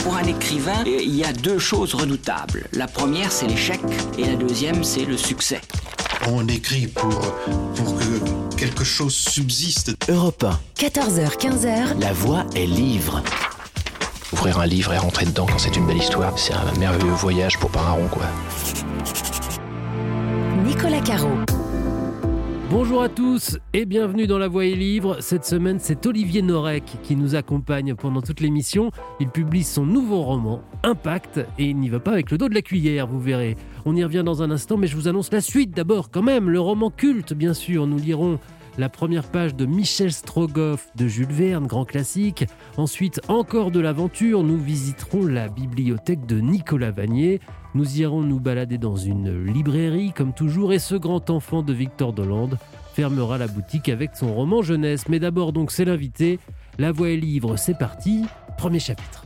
Pour un écrivain, il y a deux choses redoutables. La première, c'est l'échec, et la deuxième, c'est le succès. On écrit pour que quelque chose subsiste. Europe 1. 14h-15h. La voix est livre. Ouvrir un livre et rentrer dedans quand c'est une belle histoire, c'est un merveilleux voyage pour pas un rond, quoi. Nicolas Caro. Bonjour à tous et bienvenue dans La Voix est livre. Cette semaine, c'est Olivier Norek qui nous accompagne pendant toute l'émission. Il publie son nouveau roman, Impact, et il n'y va pas avec le dos de la cuillère, vous verrez. On y revient dans un instant, mais je vous annonce la suite d'abord quand même. Le roman culte, bien sûr. Nous lirons la première page de Michel Strogoff de Jules Verne, grand classique. Ensuite, encore de l'aventure, nous visiterons la bibliothèque de Nicolas Vanier. Nous irons nous balader dans une librairie, comme toujours, et ce grand enfant de Victor Dolande fermera la boutique avec son roman jeunesse. Mais d'abord, donc, c'est l'invité. La Voix est livre, c'est parti. Premier chapitre.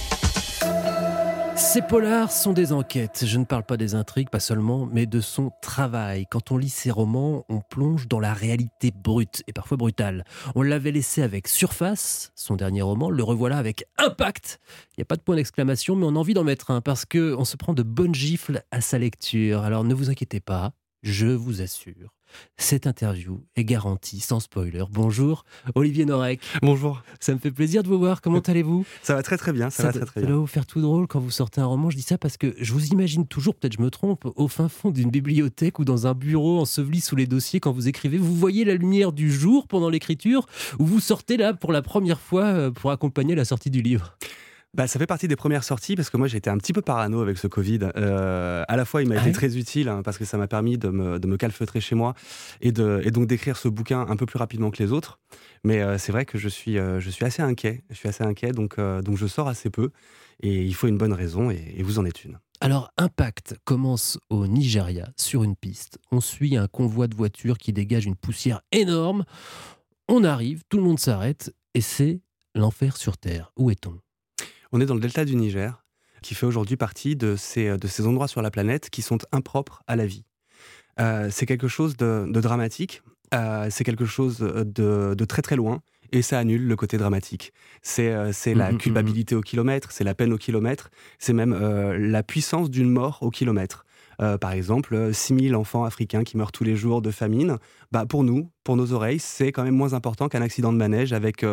Ces polars sont des enquêtes. Je ne parle pas des intrigues, pas seulement, mais de son travail. Quand on lit ses romans, on plonge dans la réalité brute et parfois brutale. On l'avait laissé avec Surface, son dernier roman. Le revoilà avec Impact. Il n'y a pas de point d'exclamation, mais on a envie d'en mettre un parce qu'on se prend de bonnes gifles à sa lecture. Alors ne vous inquiétez pas, je vous assure. Cette interview est garantie, sans spoiler. Bonjour, Olivier Norek. Bonjour. Ça me fait plaisir de vous voir. Comment allez-vous ? Ça va très très bien. Ça doit vous faire tout drôle quand vous sortez un roman. Je dis ça parce que je vous imagine toujours, peut-être je me trompe, au fin fond d'une bibliothèque ou dans un bureau enseveli sous les dossiers quand vous écrivez. Vous voyez la lumière du jour pendant l'écriture ou vous sortez là pour la première fois pour accompagner la sortie du livre ? Ça fait partie des premières sorties parce que moi j'ai été un petit peu parano avec ce Covid. À la fois il m'a été très utile parce que ça m'a permis de me calfeutrer chez moi et donc d'écrire ce bouquin un peu plus rapidement que les autres. Mais c'est vrai que je suis assez inquiet. Je suis assez inquiet donc je sors assez peu et il faut une bonne raison et vous en êtes une. Alors, Impact commence au Nigeria, sur une piste. On suit un convoi de voitures qui dégage une poussière énorme. On arrive, tout le monde s'arrête et c'est l'enfer sur Terre. Où est-on ? On est dans le delta du Niger, qui fait aujourd'hui partie de ces endroits sur la planète qui sont impropres à la vie. C'est quelque chose de dramatique, c'est quelque chose de très très loin, et ça annule le côté dramatique. C'est la culpabilité au kilomètre, c'est la peine au kilomètre, c'est même la puissance d'une mort au kilomètre. Par exemple, 6000 enfants africains qui meurent tous les jours de famine. Pour nous, pour nos oreilles, c'est quand même moins important qu'un accident de manège avec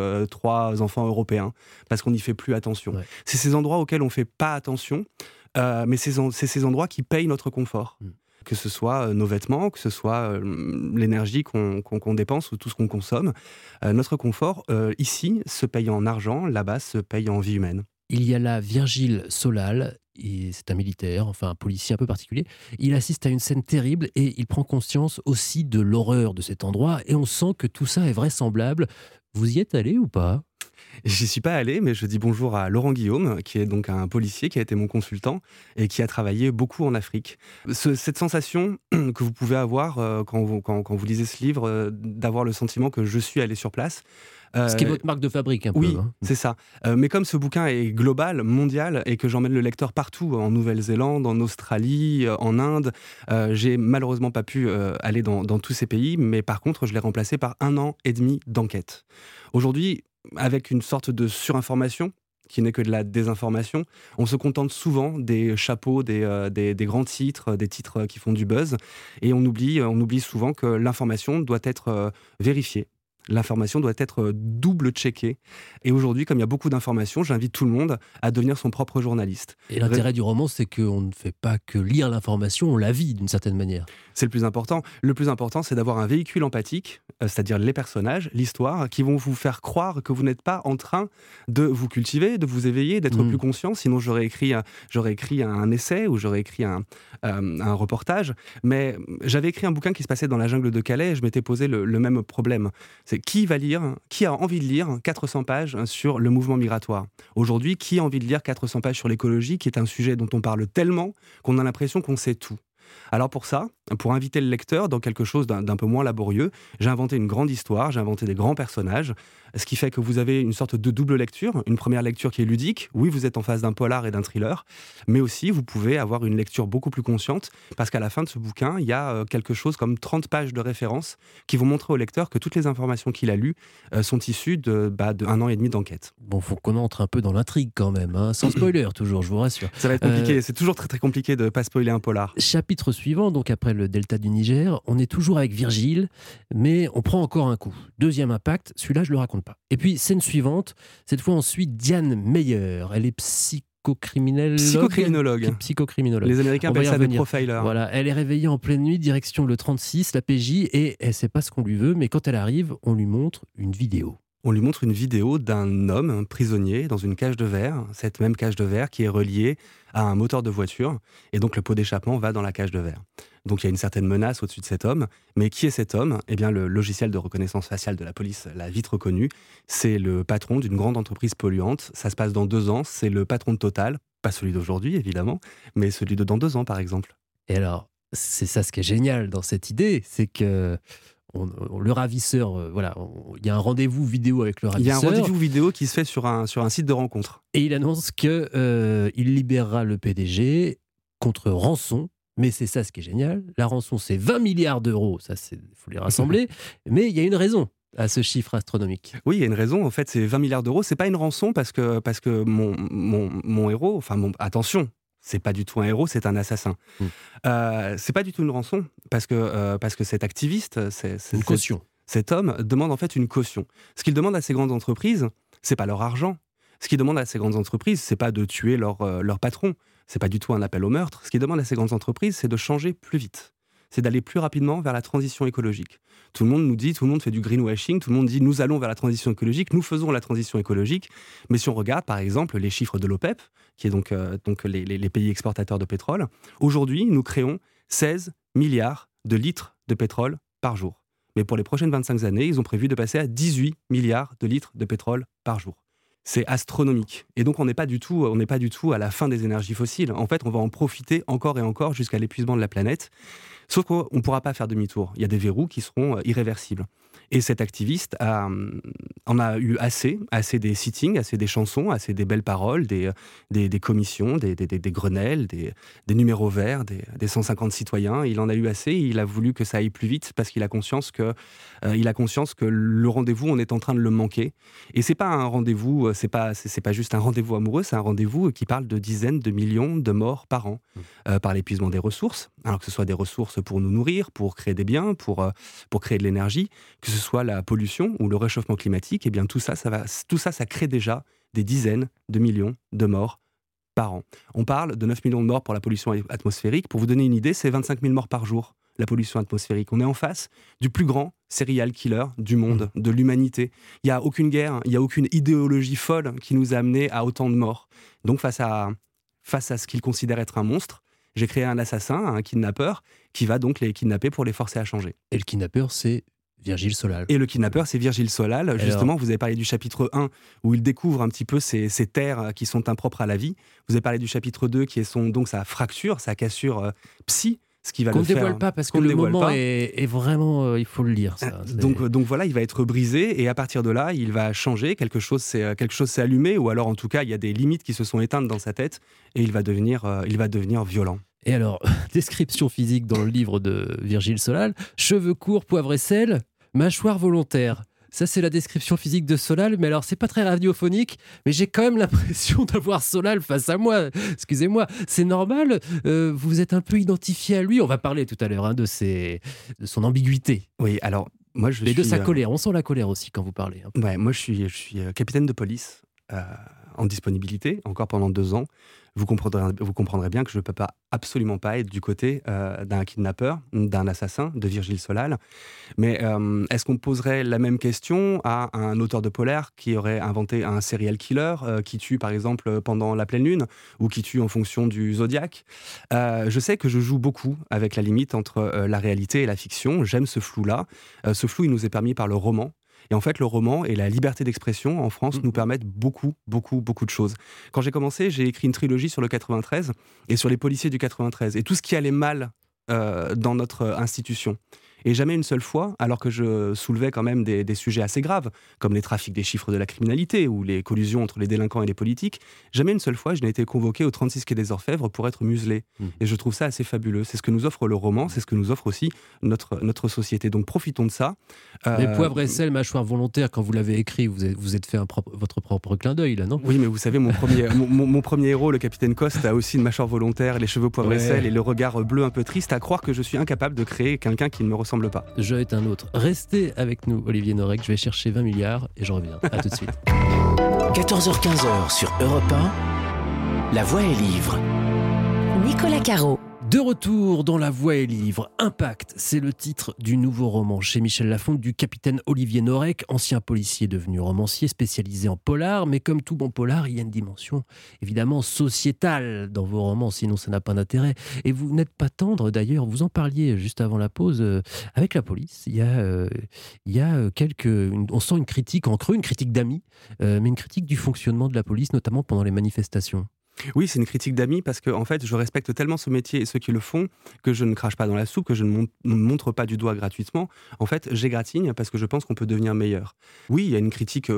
3 enfants européens, parce qu'on n'y fait plus attention. Ouais. C'est ces endroits auxquels on ne fait pas attention, mais c'est ces endroits qui payent notre confort. Que ce soit nos vêtements, que ce soit l'énergie qu'on dépense ou tout ce qu'on consomme. Notre confort, ici, se paye en argent, là-bas, se paye en vie humaine. Il y a là Virgile Solal, c'est un militaire, enfin un policier un peu particulier. Il assiste à une scène terrible et il prend conscience aussi de l'horreur de cet endroit et on sent que tout ça est vraisemblable. Vous y êtes allé ou pas ? J'y suis pas allé, mais je dis bonjour à Laurent Guillaume, qui est donc un policier, qui a été mon consultant et qui a travaillé beaucoup en Afrique. Cette sensation que vous pouvez avoir quand vous lisez ce livre, d'avoir le sentiment que je suis allé sur place. Ce qui est votre marque de fabrique un peu. Oui, c'est ça. Mais comme ce bouquin est global, mondial, et que j'emmène le lecteur partout, en Nouvelle-Zélande, en Australie, en Inde, j'ai malheureusement pas pu aller dans tous ces pays, mais par contre, je l'ai remplacé par 1 an et demi d'enquête. Aujourd'hui, avec une sorte de surinformation, qui n'est que de la désinformation, on se contente souvent des chapeaux, des grands titres, des titres qui font du buzz, et on oublie souvent que l'information doit être vérifiée. L'information doit être double-checkée. Et aujourd'hui, comme il y a beaucoup d'informations, j'invite tout le monde à devenir son propre journaliste. Et l'intérêt du roman, c'est qu'on ne fait pas que lire l'information, on la vit d'une certaine manière. C'est le plus important. Le plus important, c'est d'avoir un véhicule empathique, c'est-à-dire les personnages, l'histoire, qui vont vous faire croire que vous n'êtes pas en train de vous cultiver, de vous éveiller, d'être plus conscient. Sinon, j'aurais écrit un essai ou j'aurais écrit un reportage. Mais j'avais écrit un bouquin qui se passait dans la jungle de Calais et je m'étais posé le même problème. C'est qui a envie de lire 400 pages sur le mouvement migratoire ? Aujourd'hui, qui a envie de lire 400 pages sur l'écologie, qui est un sujet dont on parle tellement qu'on a l'impression qu'on sait tout ? Alors pour ça, pour inviter le lecteur dans quelque chose d'un peu moins laborieux, j'ai inventé une grande histoire, j'ai inventé des grands personnages, ce qui fait que vous avez une sorte de double lecture, une première lecture qui est ludique, oui vous êtes en face d'un polar et d'un thriller, mais aussi vous pouvez avoir une lecture beaucoup plus consciente, parce qu'à la fin de ce bouquin, il y a quelque chose comme 30 pages de références qui vont montrer au lecteur que toutes les informations qu'il a lues sont issues de 1 an et demi d'enquête. Bon, faut qu'on entre un peu dans l'intrigue quand même, hein, sans spoiler toujours, je vous rassure. Ça va être compliqué, c'est toujours très très compliqué de ne pas spoiler un polar. Chapitre suivant, donc après le delta du Niger, on est toujours avec Virgile, mais on prend encore un coup. Deuxième impact, celui-là je le raconte pas. Et puis scène suivante, cette fois on suit Diane Meyer, elle est psychocriminologue. Les Américains appellent ça des profilers. Voilà, elle est réveillée en pleine nuit, direction le 36, la PJ, et elle sait pas ce qu'on lui veut, mais quand elle arrive, on lui montre une vidéo. On lui montre une vidéo d'un homme, un prisonnier, dans une cage de verre, cette même cage de verre qui est reliée à un moteur de voiture, et donc le pot d'échappement va dans la cage de verre. Donc il y a une certaine menace au-dessus de cet homme, mais qui est cet homme ? Eh bien le logiciel de reconnaissance faciale de la police l'a vite reconnu, c'est le patron d'une grande entreprise polluante, ça se passe dans 2 ans, c'est le patron de Total, pas celui d'aujourd'hui évidemment, mais celui de dans 2 ans par exemple. Et alors, c'est ça ce qui est génial dans cette idée, c'est que le ravisseur, il y a un rendez-vous vidéo avec le ravisseur. Il y a un rendez-vous vidéo qui se fait sur un site de rencontre. Et il annonce qu'il libérera le PDG contre rançon. Mais c'est ça ce qui est génial. La rançon, c'est 20 milliards d'euros. Ça, il faut les rassembler. Mais il y a une raison à ce chiffre astronomique. Oui, il y a une raison. En fait, c'est 20 milliards d'euros. C'est pas une rançon parce que mon héros, attention, c'est pas du tout un héros, c'est un assassin. C'est pas du tout une rançon parce que cet activiste, une caution. Cet homme demande en fait une caution. Ce qu'il demande à ces grandes entreprises, c'est pas leur argent. Ce qu'il demande à ces grandes entreprises, c'est pas de tuer leur patron. C'est pas du tout un appel au meurtre. Ce qu'il demande à ces grandes entreprises, c'est de changer plus vite. C'est d'aller plus rapidement vers la transition écologique. Tout le monde fait du greenwashing, tout le monde dit nous allons vers la transition écologique, nous faisons la transition écologique. Mais si on regarde par exemple les chiffres de l'OPEP, qui est donc les pays exportateurs de pétrole, aujourd'hui nous créons 16 milliards de litres de pétrole par jour. Mais pour les prochaines 25 années, ils ont prévu de passer à 18 milliards de litres de pétrole par jour. C'est astronomique. Et donc, on n'est pas du tout à la fin des énergies fossiles. En fait, on va en profiter encore et encore jusqu'à l'épuisement de la planète. Sauf qu'on ne pourra pas faire demi-tour. Il y a des verrous qui seront irréversibles. Et cet activiste en a eu assez des sittings, assez des chansons, assez des belles paroles, des commissions, des Grenelles, des numéros verts, des 150 citoyens. Il en a eu assez. Il a voulu que ça aille plus vite parce qu'il a conscience que le rendez-vous, on est en train de le manquer. Et c'est pas un rendez-vous, c'est pas juste un rendez-vous amoureux, c'est un rendez-vous qui parle de dizaines de millions de morts par an par l'épuisement des ressources. Alors que ce soit des ressources pour nous nourrir, pour créer des biens, pour créer de l'énergie, que ce soit la pollution ou le réchauffement climatique, eh bien tout ça crée déjà des dizaines de millions de morts par an. On parle de 9 millions de morts pour la pollution atmosphérique. Pour vous donner une idée, c'est 25 000 morts par jour, la pollution atmosphérique. On est en face du plus grand serial killer du monde, de l'humanité. Il n'y a aucune guerre, il n'y a aucune idéologie folle qui nous a amenés à autant de morts. Donc face à ce qu'ils considèrent être un monstre, j'ai créé un assassin, un kidnappeur, qui va donc les kidnapper pour les forcer à changer. Et le kidnappeur, c'est Virgile Solal. Et le kidnappeur, c'est Virgile Solal. Justement, vous avez parlé du chapitre 1, où il découvre un petit peu ces terres qui sont impropres à la vie. Vous avez parlé du chapitre 2, qui est donc sa fracture, sa cassure psy. Ce qui va qu'on ne dévoile pas, parce que le moment est vraiment... il faut le lire, ça. Donc voilà, il va être brisé, et à partir de là, il va changer. Quelque chose s'est allumé, ou alors en tout cas, il y a des limites qui se sont éteintes dans sa tête, et il va devenir violent. Et alors, description physique dans le livre de Virgile Solal, cheveux courts, poivre et sel, mâchoire volontaire. Ça, c'est la description physique de Solal, mais alors, c'est pas très radiophonique, mais j'ai quand même l'impression d'avoir Solal face à moi. Excusez-moi, c'est normal, vous êtes un peu identifié à lui. On va parler tout à l'heure de son ambiguïté. Oui, alors, moi, mais de sa colère. On sent la colère aussi quand vous parlez. Ouais, moi, je suis capitaine de police en disponibilité, encore pendant 2 ans. Vous comprendrez bien que je ne peux absolument pas être du côté d'un kidnappeur, d'un assassin, de Virgile Solal. Mais est-ce qu'on poserait la même question à un auteur de polar qui aurait inventé un serial killer qui tue par exemple pendant la pleine lune ou qui tue en fonction du zodiaque ? Je sais que je joue beaucoup avec la limite entre la réalité et la fiction. J'aime ce flou-là. Ce flou, il nous est permis par le roman. Et en fait, le roman et la liberté d'expression en France nous permettent beaucoup, beaucoup, beaucoup de choses. Quand j'ai commencé, j'ai écrit une trilogie sur le 93 et sur les policiers du 93. Et tout ce qui allait mal dans notre institution. Et jamais une seule fois, alors que je soulevais quand même des sujets assez graves, comme les trafics des chiffres de la criminalité ou les collusions entre les délinquants et les politiques, jamais une seule fois je n'ai été convoqué au 36 quai des Orfèvres pour être muselé. Et je trouve ça assez fabuleux. C'est ce que nous offre le roman, c'est ce que nous offre aussi notre société. Donc profitons de ça. Mais Poivre et sel, mâchoire volontaire, quand vous l'avez écrit, vous êtes fait votre propre clin d'œil, là, non ? Oui, mais vous savez, mon premier héros, le capitaine Coste, a aussi une mâchoire volontaire, les cheveux poivre et sel et le regard bleu un peu triste, à croire que je suis incapable de créer quelqu'un qui ne me ressemble pas. Le jeu est un autre. Restez avec nous, Olivier Norek. Je vais chercher 20 milliards et je reviens. À tout de suite. 14h-15h sur Europe 1, La Voix est livre. Nicolas Caro. De retour dans La Voix est livre. Impact, c'est le titre du nouveau roman chez Michel Lafonte du capitaine Olivier Norek, ancien policier devenu romancier spécialisé en polar. Mais comme tout bon polar, il y a une dimension évidemment sociétale dans vos romans, sinon ça n'a pas d'intérêt. Et vous n'êtes pas tendre d'ailleurs, vous en parliez juste avant la pause, avec la police. Il y a on sent une critique en creux, une critique d'amis, mais une critique du fonctionnement de la police, notamment pendant les manifestations. Oui, c'est une critique d'amis parce que en fait, je respecte tellement ce métier et ceux qui le font que je ne crache pas dans la soupe, que je ne montre pas du doigt gratuitement. En fait, j'égratigne parce que je pense qu'on peut devenir meilleur. Oui, il y a une critique,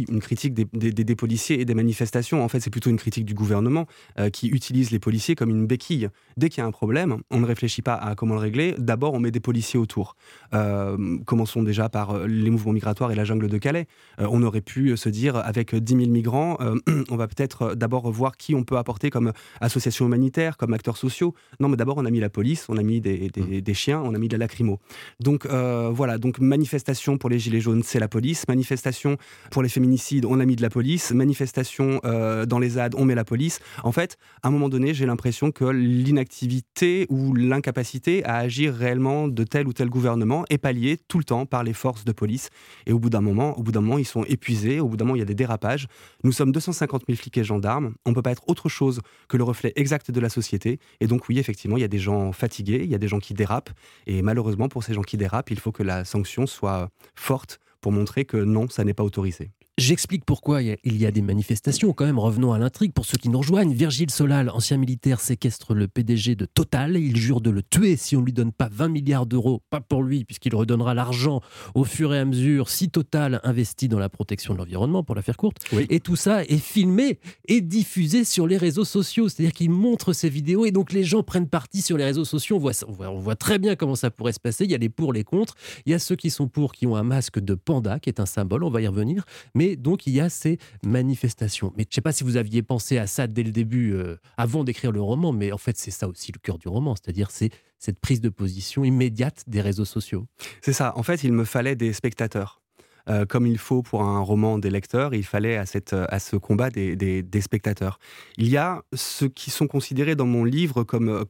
des policiers et des manifestations. En fait, c'est plutôt une critique du gouvernement qui utilise les policiers comme une béquille. Dès qu'il y a un problème, on ne réfléchit pas à comment le régler. D'abord, on met des policiers autour. Commençons déjà par les mouvements migratoires et la jungle de Calais. On aurait pu se dire, avec 10 000 migrants, on va peut-être d'abord voir qui on peut apporter comme associations humanitaires, comme acteurs sociaux. Non, mais d'abord, on a mis la police, on a mis des chiens, on a mis de la lacrymo. Donc voilà, donc manifestation pour les gilets jaunes, c'est la police. Manifestation pour les féminicides, on a mis de la police. Manifestation dans les ZAD, on met la police. En fait, à un moment donné, j'ai l'impression que l'inactivité ou l'incapacité à agir réellement de tel ou tel gouvernement est palliée tout le temps par les forces de police. Et au bout d'un moment, ils sont épuisés. Au bout d'un moment, il y a des dérapages. Nous sommes 250 000 flics et gendarmes. On ne peut pas être autre chose que le reflet exact de la société. Et donc oui, effectivement, il y a des gens fatigués, il y a des gens qui dérapent. Et malheureusement, pour ces gens qui dérapent, il faut que la sanction soit forte pour montrer que non, ça n'est pas autorisé. J'explique pourquoi il y a des manifestations. Quand même, revenons à l'intrigue. Pour ceux qui nous rejoignent, Virgile Solal, ancien militaire, séquestre le PDG de Total. Il jure de le tuer si on ne lui donne pas 20 milliards d'euros. Pas pour lui, puisqu'il redonnera l'argent au fur et à mesure si Total investit dans la protection de l'environnement, pour la faire courte. Oui. Et tout ça est filmé et diffusé sur les réseaux sociaux. C'est-à-dire qu'il montre ces vidéos et donc les gens prennent parti sur les réseaux sociaux. On voit très bien comment ça pourrait se passer. Il y a les pour, les contre. Il y a ceux qui sont pour, qui ont un masque de panda, qui est un symbole. On va y revenir. Mais donc, il y a ces manifestations. Mais je ne sais pas si vous aviez pensé à ça dès le début, avant d'écrire le roman, mais en fait, c'est ça aussi le cœur du roman, c'est-à-dire c'est cette prise de position immédiate des réseaux sociaux. C'est ça. En fait, il me fallait des spectateurs. Comme il faut pour un roman des lecteurs, il fallait à ce combat des spectateurs. Il y a ceux qui sont considérés dans mon livre comme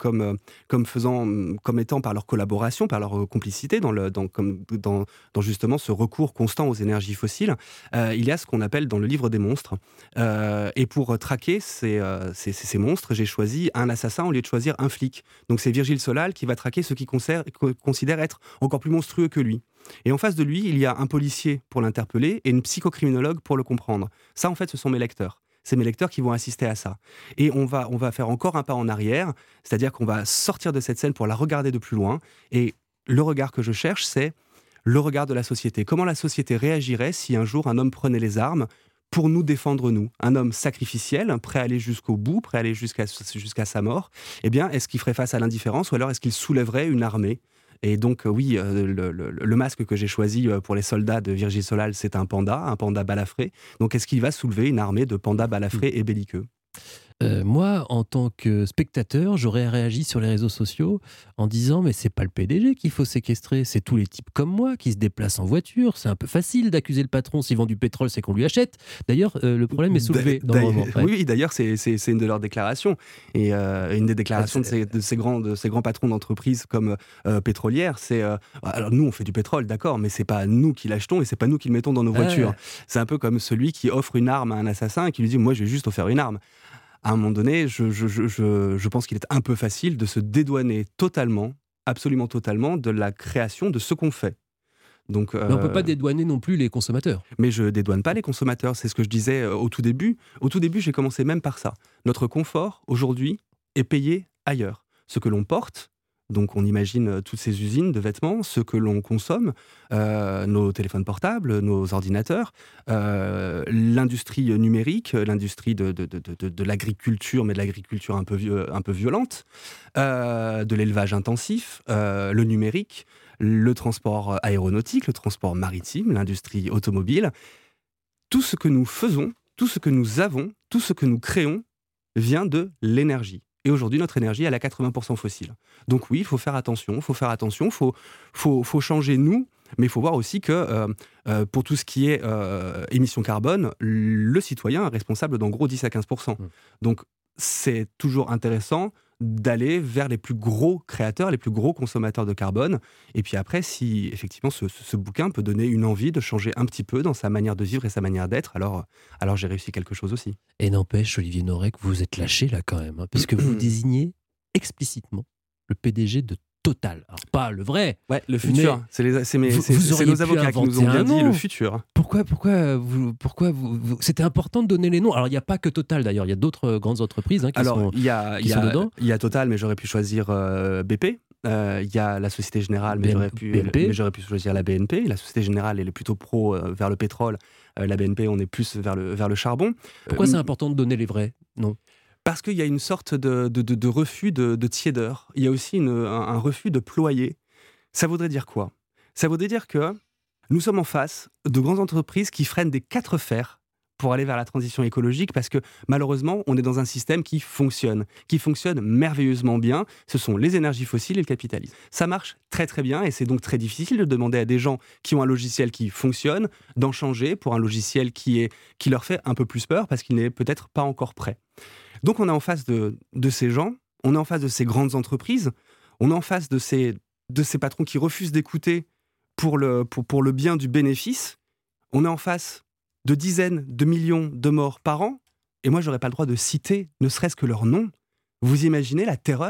étant par leur collaboration, par leur complicité dans justement ce recours constant aux énergies fossiles. Il y a ce qu'on appelle dans le livre des monstres. Et pour traquer ces monstres, j'ai choisi un assassin au lieu de choisir un flic. Donc c'est Virgile Solal qui va traquer ceux qui considèrent être encore plus monstrueux que lui. Et en face de lui, il y a un policier pour l'interpeller et une psychocriminologue pour le comprendre. Ça, en fait, ce sont mes lecteurs. C'est mes lecteurs qui vont assister à ça. Et on va faire encore un pas en arrière, c'est-à-dire qu'on va sortir de cette scène pour la regarder de plus loin. Et le regard que je cherche, c'est le regard de la société. Comment la société réagirait si un jour un homme prenait les armes pour nous défendre, nous. Un homme sacrificiel, prêt à aller jusqu'au bout, prêt à aller jusqu'à sa mort. Eh bien, est-ce qu'il ferait face à l'indifférence ou alors est-ce qu'il soulèverait une armée ? Et donc, oui, le masque que j'ai choisi pour les soldats de Virgile Solal, c'est un panda balafré. Donc, est-ce qu'il va soulever une armée de pandas balafrés et belliqueux ? Moi, en tant que spectateur, j'aurais réagi sur les réseaux sociaux en disant mais c'est pas le PDG qu'il faut séquestrer, c'est tous les types comme moi qui se déplacent en voiture. C'est un peu facile d'accuser le patron s'il vend du pétrole, c'est qu'on lui achète. D'ailleurs, le problème est soulevé dans le roman. Ouais. Oui, d'ailleurs, c'est une de leurs déclarations. Et une des déclarations de ces grands patrons d'entreprises comme pétrolières, c'est alors nous, on fait du pétrole, d'accord, mais c'est pas nous qui l'achetons et c'est pas nous qui le mettons dans nos voitures. C'est un peu comme celui qui offre une arme à un assassin et qui lui dit moi, je vais juste offrir une arme. À un moment donné, je pense qu'il est un peu facile de se dédouaner totalement, absolument totalement, de la création de ce qu'on fait. Donc, mais on ne peut pas dédouaner non plus les consommateurs. Mais je ne dédouane pas les consommateurs, c'est ce que je disais au tout début. Au tout début, j'ai commencé même par ça. Notre confort, aujourd'hui, est payé ailleurs. Ce que l'on porte Donc on imagine toutes ces usines de vêtements, ce que l'on consomme, nos téléphones portables, nos ordinateurs, l'industrie numérique, l'industrie de l'agriculture, mais de l'agriculture un peu violente, de l'élevage intensif, le numérique, le transport aéronautique, le transport maritime, l'industrie automobile. Tout ce que nous faisons, tout ce que nous avons, tout ce que nous créons vient de l'énergie. Et aujourd'hui, notre énergie, elle est à 80% fossile. Donc oui, il faut faire attention, faut changer nous, mais il faut voir aussi que pour tout ce qui est émissions carbone, le citoyen est responsable d'en gros 10 à 15%. Donc c'est toujours intéressant d'aller vers les plus gros créateurs, les plus gros consommateurs de carbone. Et puis après, si effectivement ce bouquin peut donner une envie de changer un petit peu dans sa manière de vivre et sa manière d'être, alors j'ai réussi quelque chose aussi. Et n'empêche, Olivier Norek, vous vous êtes lâché là quand même, puisque vous désignez explicitement le PDG de Total. Alors pas le vrai. Ouais, le futur. C'est nos avocats qui nous ont bien dit le futur. Pourquoi c'était important de donner les noms. Alors il n'y a pas que Total d'ailleurs, il y a d'autres grandes entreprises qui sont dedans. Il y a Total, mais j'aurais pu choisir BP. Il y a la Société Générale, mais j'aurais pu choisir la BNP. La Société Générale, elle est plutôt pro vers le pétrole. La BNP, on est plus vers le charbon. Pourquoi c'est important de donner les vrais noms ? Parce qu'il y a une sorte de refus de tiédeur. Il y a aussi un refus de ployer. Ça voudrait dire quoi ? Ça voudrait dire que nous sommes en face de grandes entreprises qui freinent des 4 fers pour aller vers la transition écologique, parce que malheureusement, on est dans un système qui fonctionne merveilleusement bien. Ce sont les énergies fossiles et le capitalisme. Ça marche très très bien, et c'est donc très difficile de demander à des gens qui ont un logiciel qui fonctionne d'en changer pour un logiciel qui leur fait un peu plus peur, parce qu'il n'est peut-être pas encore prêt. Donc on est en face de ces gens, on est en face de ces grandes entreprises, on est en face de ces patrons qui refusent d'écouter pour le bien du bénéfice. On est en face de dizaines de millions de morts par an, et moi j'aurais pas le droit de citer ne serait-ce que leur nom. Vous imaginez la terreur ?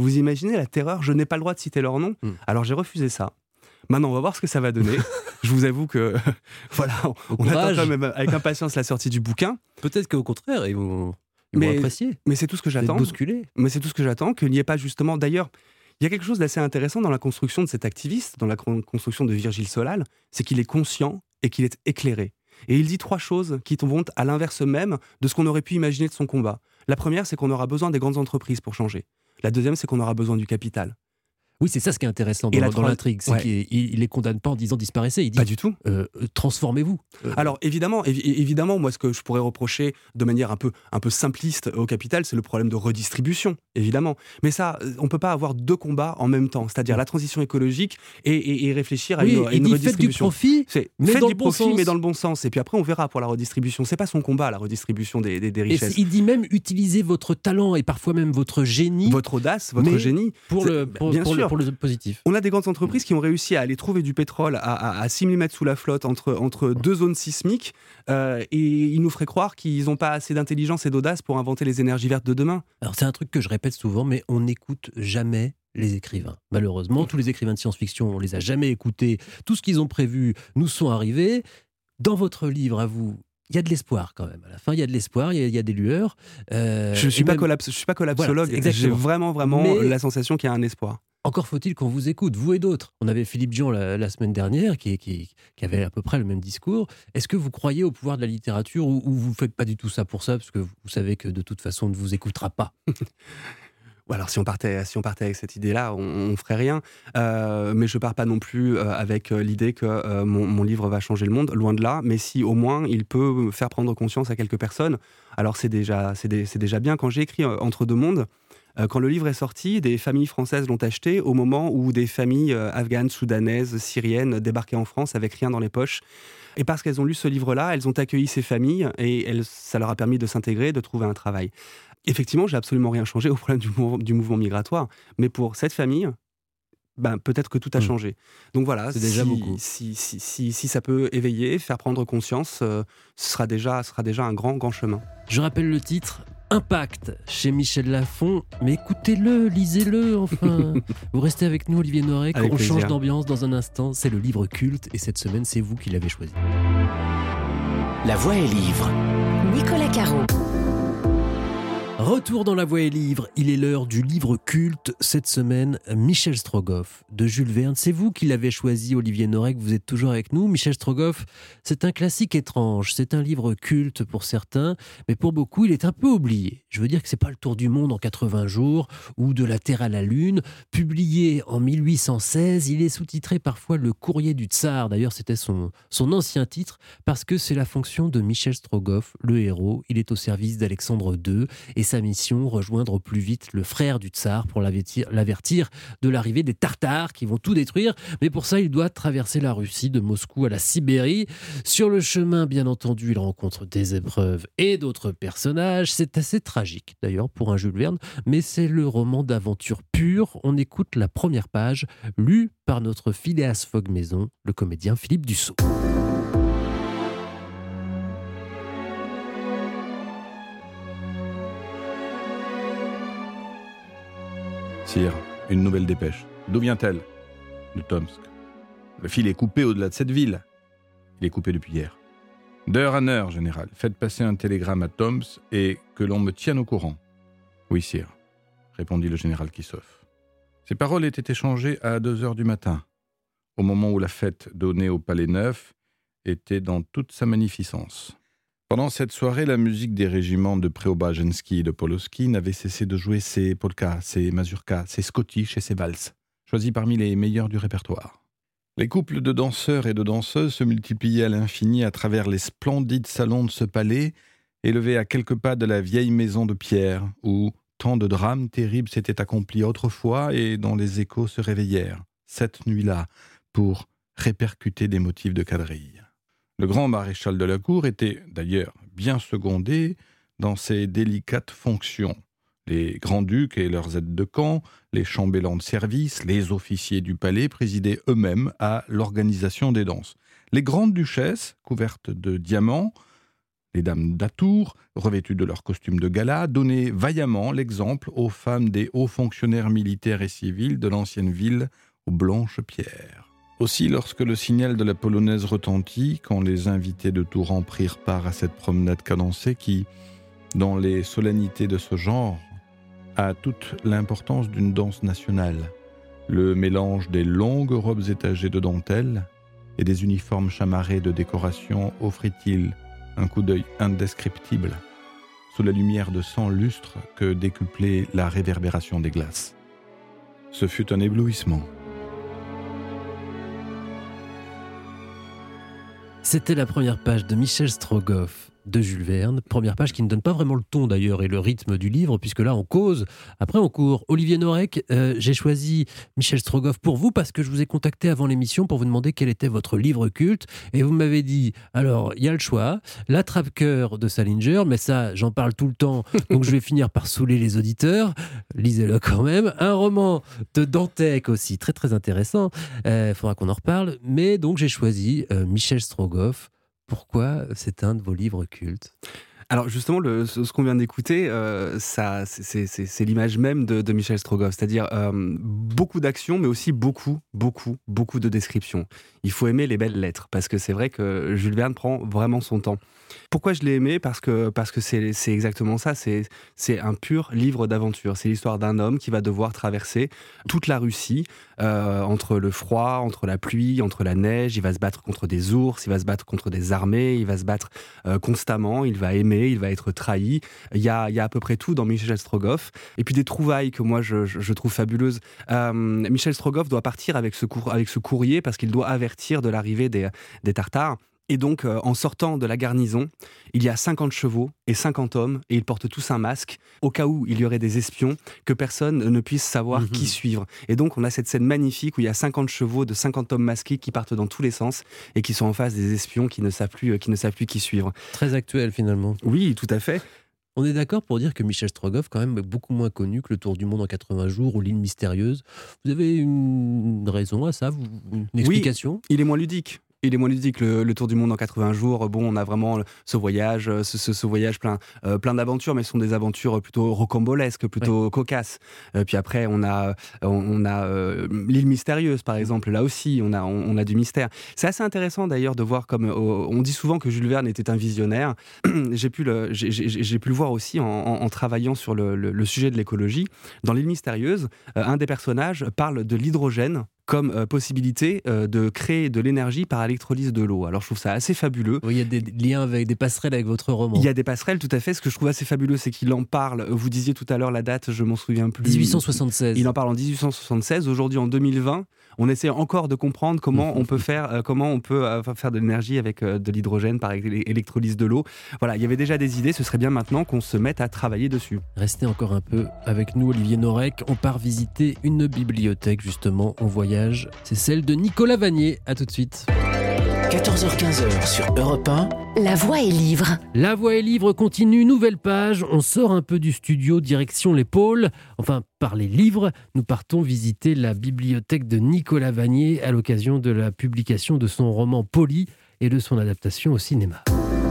Je n'ai pas le droit de citer leur nom. Alors j'ai refusé ça. Maintenant, on va voir ce que ça va donner. Je vous avoue que voilà, on attend quand même avec impatience la sortie du bouquin. Peut-être qu'au contraire, ils vont apprécier. Mais c'est tout ce que j'attends. Mais c'est tout ce que j'attends, qu'il n'y ait pas justement... D'ailleurs, il y a quelque chose d'assez intéressant dans la construction de cet activiste, dans la construction de Virgile Solal, c'est qu'il est conscient et qu'il est éclairé. Et il dit 3 choses qui vont à l'inverse même de ce qu'on aurait pu imaginer de son combat. La première, c'est qu'on aura besoin des grandes entreprises pour changer. La deuxième, c'est qu'on aura besoin du capital. Oui, c'est ça ce qui est intéressant dans l'intrigue, c'est qu'il les condamne pas en disant disparaissez, il dit pas du tout. Transformez-vous. Alors évidemment, moi ce que je pourrais reprocher de manière un peu simpliste au capital, c'est le problème de redistribution, évidemment. Mais ça, on peut pas avoir 2 combats en même temps, c'est-à-dire la transition écologique et réfléchir à une redistribution. Faites du profit, mais dans le bon sens. Et puis après, on verra pour la redistribution. C'est pas son combat, la redistribution des richesses. Et il dit même utiliser votre talent et parfois même votre génie, votre audace, votre génie pour le positif. On a des grandes entreprises qui ont réussi à aller trouver du pétrole à 6 000 mètres sous la flotte entre 2 zones sismiques, et ils nous feraient croire qu'ils n'ont pas assez d'intelligence et d'audace pour inventer les énergies vertes de demain. Alors c'est un truc que je répète souvent, mais on n'écoute jamais les écrivains. Malheureusement, tous les écrivains de science-fiction, on les a jamais écoutés. Tout ce qu'ils ont prévu nous sont arrivés. Dans votre livre, à vous, il y a de l'espoir quand même. À la fin, il y a de l'espoir, il y a des lueurs. Je ne suis pas collapsologue. Voilà, j'ai vraiment la sensation qu'il y a un espoir. Encore faut-il qu'on vous écoute, vous et d'autres. On avait Philippe Dion la semaine dernière qui avait à peu près le même discours. Est-ce que vous croyez au pouvoir de la littérature ou vous ne faites pas du tout ça pour ça, parce que vous savez que de toute façon on ne vous écoutera pas? Alors si on partait avec cette idée-là, on ferait rien. Mais je pars pas non plus avec l'idée que mon livre va changer le monde, loin de là. Mais si au moins il peut faire prendre conscience à quelques personnes, alors c'est déjà bien. Quand j'ai écrit Entre deux mondes, quand le livre est sorti, des familles françaises l'ont acheté au moment où des familles afghanes, soudanaises, syriennes débarquaient en France avec rien dans les poches. Et parce qu'elles ont lu ce livre-là, elles ont accueilli ces familles et ça leur a permis de s'intégrer, de trouver un travail. Effectivement, j'ai absolument rien changé au problème du mouvement migratoire, mais pour cette famille, peut-être que tout a changé. Donc voilà, c'est déjà beaucoup. Si ça peut éveiller, faire prendre conscience, ce sera déjà un grand chemin. Je rappelle le titre, Impact, chez Michel Lafon. Mais écoutez-le, lisez-le, enfin. Vous restez avec nous, Olivier Norek. On change d'ambiance dans un instant. C'est le livre culte et cette semaine, c'est vous qui l'avez choisi. La Voix est livre. Nicolas Caro. Retour dans La Voix et Livre, il est l'heure du livre culte. Cette semaine, Michel Strogoff de Jules Verne. C'est vous qui l'avez choisi, Olivier Norek, vous êtes toujours avec nous. Michel Strogoff, c'est un classique étrange, c'est un livre culte pour certains, mais pour beaucoup, il est un peu oublié. Je veux dire que c'est pas le tour du monde en 80 jours ou de la Terre à la Lune. Publié en 1816, il est sous-titré parfois Le Courrier du Tsar. D'ailleurs, c'était son ancien titre, parce que c'est la fonction de Michel Strogoff, le héros. Il est au service d'Alexandre II et sa mission, rejoindre au plus vite le frère du tsar pour l'avertir de l'arrivée des Tartares qui vont tout détruire. Mais pour ça, il doit traverser la Russie de Moscou à la Sibérie. Sur le chemin, bien entendu, il rencontre des épreuves et d'autres personnages. C'est assez tragique, d'ailleurs, pour un Jules Verne, mais c'est le roman d'aventure pure. On écoute la première page, lue par notre Phileas Fogg Maison, le comédien Philippe Dussault. Sire, une nouvelle dépêche. D'où vient-elle ? De Tomsk. Le fil est coupé au-delà de cette ville. Il est coupé depuis hier. D'heure en heure, général. Faites passer un télégramme à Tomsk et que l'on me tienne au courant. Oui, sire, répondit le général Kissoff. Ces paroles étaient échangées à 2h du matin, au moment où la fête donnée au Palais Neuf était dans toute sa magnificence. Pendant cette soirée, la musique des régiments de Preobrazhensky et de Poloski n'avait cessé de jouer ses polkas, ses mazurkas, ses scottish et ses valses, choisis parmi les meilleurs du répertoire. Les couples de danseurs et de danseuses se multipliaient à l'infini à travers les splendides salons de ce palais, élevés à quelques pas de la vieille maison de pierre, où tant de drames terribles s'étaient accomplis autrefois et dont les échos se réveillèrent, cette nuit-là, pour répercuter des motifs de quadrille. Le grand maréchal de la cour était d'ailleurs bien secondé dans ses délicates fonctions. Les grands-ducs et leurs aides de camp, les chambellans de service, les officiers du palais présidaient eux-mêmes à l'organisation des danses. Les grandes duchesses, couvertes de diamants, les dames d'Atour, revêtues de leurs costumes de gala, donnaient vaillamment l'exemple aux femmes des hauts fonctionnaires militaires et civils de l'ancienne ville aux blanches pierres. Aussi, lorsque le signal de la polonaise retentit, quand les invités de tout rang prirent part à cette promenade cadencée qui, dans les solennités de ce genre, a toute l'importance d'une danse nationale, le mélange des longues robes étagées de dentelle et des uniformes chamarrés de décoration offrit-il un coup d'œil indescriptible, sous la lumière de 100 lustres que décuplait la réverbération des glaces. Ce fut un éblouissement. C'était la première page de Michel Strogoff de Jules Verne, première page qui ne donne pas vraiment le ton d'ailleurs et le rythme du livre, puisque là on cause, après on court. Olivier Norek, j'ai choisi Michel Strogoff pour vous parce que je vous ai contacté avant l'émission pour vous demander quel était votre livre culte, et vous m'avez dit, alors il y a le choix, L'Attrape-cœur de Salinger, mais ça j'en parle tout le temps, donc je vais finir par saouler les auditeurs, lisez-le quand même, un roman de Dantec aussi, très très intéressant, faudra qu'on en reparle, mais donc j'ai choisi Michel Strogoff. Pourquoi c'est un de vos livres cultes ? Alors justement, ce qu'on vient d'écouter, c'est l'image même de Michel Strogoff, c'est-à-dire beaucoup d'actions, mais aussi beaucoup de descriptions. Il faut aimer les belles lettres, parce que c'est vrai que Jules Verne prend vraiment son temps. Pourquoi je l'ai aimé ? Parce que c'est exactement ça, c'est un pur livre d'aventure. C'est l'histoire d'un homme qui va devoir traverser toute la Russie, entre le froid, entre la pluie, entre la neige. Il va se battre contre des ours, il va se battre contre des armées, il va se battre constamment, il va aimer, il va être trahi. Il y a à peu près tout dans Michel Strogoff. Et puis des trouvailles que moi je trouve fabuleuses. Michel Strogoff doit partir avec ce courrier parce qu'il doit avertir de l'arrivée des Tartares. Et donc, en sortant de la garnison, il y a 50 chevaux et 50 hommes, et ils portent tous un masque, au cas où il y aurait des espions, que personne ne puisse savoir qui suivre. Et donc, on a cette scène magnifique où il y a 50 chevaux de 50 hommes masqués qui partent dans tous les sens, et qui sont en face des espions qui ne savent plus qui suivre. Très actuel, finalement. Oui, tout à fait. On est d'accord pour dire que Michel Strogoff, quand même, est beaucoup moins connu que Le Tour du Monde en 80 jours ou L'île mystérieuse. Vous avez une raison à ça, une explication ? Oui, il est moins ludique. Il est moins ludique, le Tour du monde en 80 jours. Bon, on a vraiment ce voyage, ce voyage plein d'aventures, mais ce sont des aventures plutôt rocambolesques, plutôt cocasses. Puis après, on a l'île mystérieuse, par exemple. Là aussi, on a du mystère. C'est assez intéressant d'ailleurs de voir comme on dit souvent que Jules Verne était un visionnaire. J'ai pu le voir aussi en travaillant sur le sujet de l'écologie. Dans l'île mystérieuse, un des personnages parle de l'hydrogène comme possibilité de créer de l'énergie par électrolyse de l'eau. Alors je trouve ça assez fabuleux. Oui, il y a des liens avec des passerelles avec votre roman. Il y a des passerelles, tout à fait. Ce que je trouve assez fabuleux, c'est qu'il en parle. Vous disiez tout à l'heure la date, je m'en souviens plus. 1876. Il en parle en 1876. Aujourd'hui, en 2020, on essaie encore de comprendre comment on peut faire de l'énergie avec de l'hydrogène par électrolyse de l'eau. Voilà, il y avait déjà des idées. Ce serait bien maintenant qu'on se mette à travailler dessus. Restez encore un peu avec nous, Olivier Norek. On part visiter une bibliothèque, justement, en voyage. C'est celle de Nicolas Vanier. À tout de suite. 14h-15h sur Europe 1. La Voix est livre. La Voix est livre continue, nouvelle page. On sort un peu du studio, direction les pôles. Enfin, par les livres, nous partons visiter la bibliothèque de Nicolas Vanier à l'occasion de la publication de son roman Polly et de son adaptation au cinéma.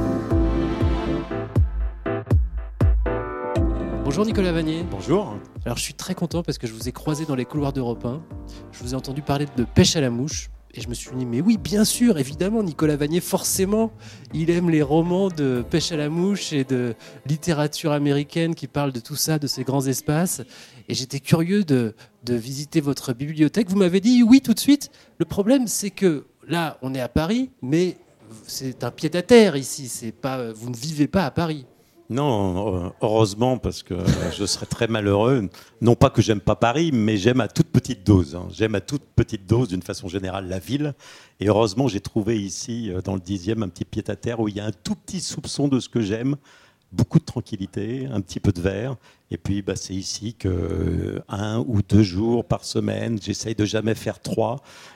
Bonjour Nicolas Vanier. Bonjour. Alors je suis très content parce que je vous ai croisé dans les couloirs d'Europe 1. Je vous ai entendu parler de pêche à la mouche. Et je me suis dit, mais oui, bien sûr, évidemment, Nicolas Vanier, forcément, il aime les romans de pêche à la mouche et de littérature américaine qui parlent de tout ça, de ces grands espaces. Et j'étais curieux de visiter votre bibliothèque. Vous m'avez dit oui tout de suite. Le problème, c'est que là, on est à Paris, mais c'est un pied-à-terre ici. C'est pas, vous ne vivez pas à Paris. Non, heureusement, parce que je serais très malheureux. Non pas que j'aime pas Paris, mais j'aime à toute petite dose. J'aime à toute petite dose, d'une façon générale, la ville. Et heureusement, j'ai trouvé ici, dans le 10e, un petit pied-à-terre où il y a un tout petit soupçon de ce que j'aime. Beaucoup de tranquillité, un petit peu de verre. Et puis, c'est ici que 1 ou 2 jours par semaine, j'essaye de jamais faire 3.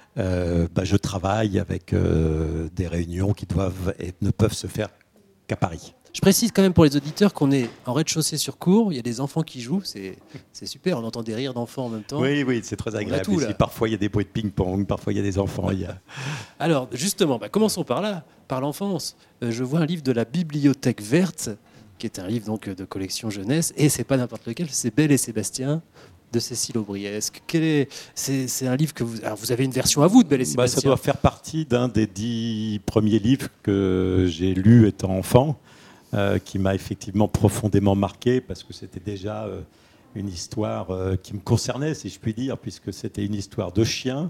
Je travaille avec des réunions qui doivent et ne peuvent se faire qu'à Paris. Je précise quand même pour les auditeurs qu'on est en rez-de-chaussée sur cours, il y a des enfants qui jouent, c'est super, on entend des rires d'enfants en même temps. Oui, c'est très agréable. Ici, parfois il y a des bruits de ping-pong, parfois il y a des enfants. Alors justement, commençons par là, par l'enfance. Je vois un livre de la Bibliothèque Verte, qui est un livre donc, de collection jeunesse, et c'est pas n'importe lequel, c'est Belle et Sébastien de Cécile Aubry-Esque. C'est un livre que vous avez une version à vous de Belle et Sébastien. Ça doit faire partie d'un des 10 premiers livres que j'ai lus étant enfant. Qui m'a effectivement profondément marqué parce que c'était déjà une histoire qui me concernait, si je puis dire, puisque c'était une histoire de chien,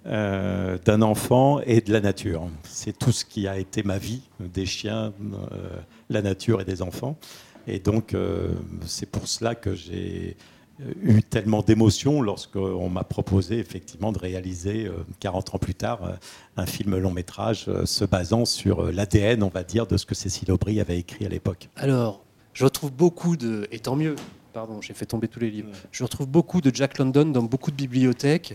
d'un enfant et de la nature. C'est tout ce qui a été ma vie, des chiens, la nature et des enfants. Et donc, c'est pour cela que j'ai eu tellement d'émotions lorsqu'on m'a proposé effectivement de réaliser 40 ans plus tard un film long métrage se basant sur l'ADN, on va dire, de ce que Cécile Aubry avait écrit à l'époque. Alors, je retrouve beaucoup et tant mieux, pardon, j'ai fait tomber tous les livres, je retrouve beaucoup de Jack London dans beaucoup de bibliothèques.